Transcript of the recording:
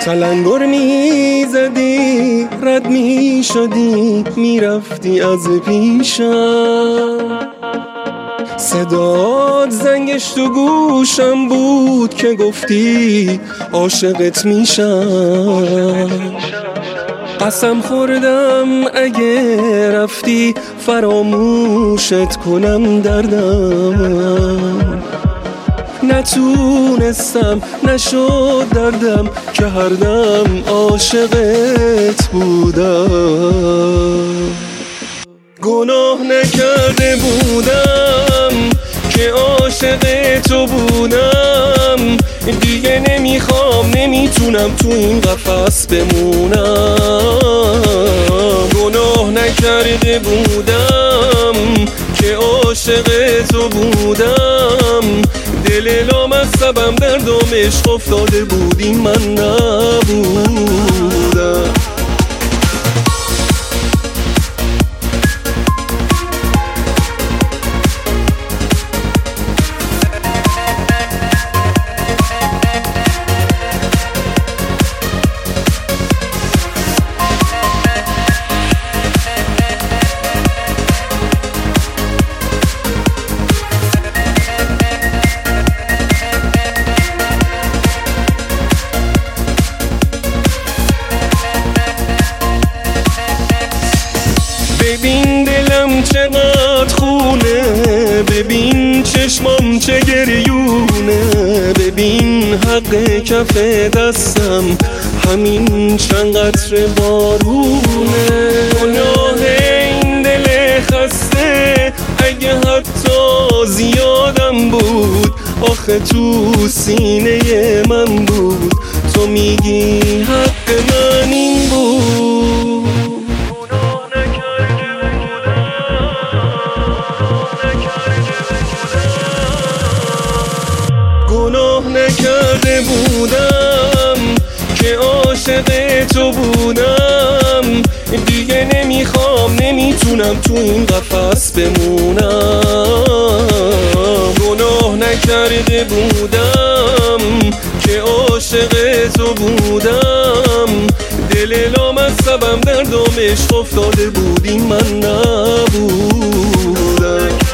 تلنگر میزدی رد میشدی میرفتی از پیشم، صدات زنگش تو گوشم بود که گفتی عاشقت میشم. قسم خوردم اگه رفتی فراموشت کنم دردم، نتونستم نشد دردم که هر دم عاشقت بودم. گناه نکرده بودم که عاشق تو بودم، دیگه نمیخوام نمیتونم تو این قفس بمونم. گناه نکرده بودم که عاشق تو بودم، دل لامصبم دردم عشق افتاده بودی من نبودم. ببین دلم چقدر خونه، ببین چشمام چه گریونه، ببین حق کف دستم همین چند قطره بارونه. گناه این دل خسته اگه حتی زیادم بود، آخه تو سینه من بود، تو میگی حق من این بود. گناه نکرده بودم که عاشق تو بودم، دیگه نمیخوام نمیتونم تو این قفس بمونم. گناه نکرده بودم که عاشق تو بودم، دل لامصبم دردم عشق افتاده بودی من نبودم.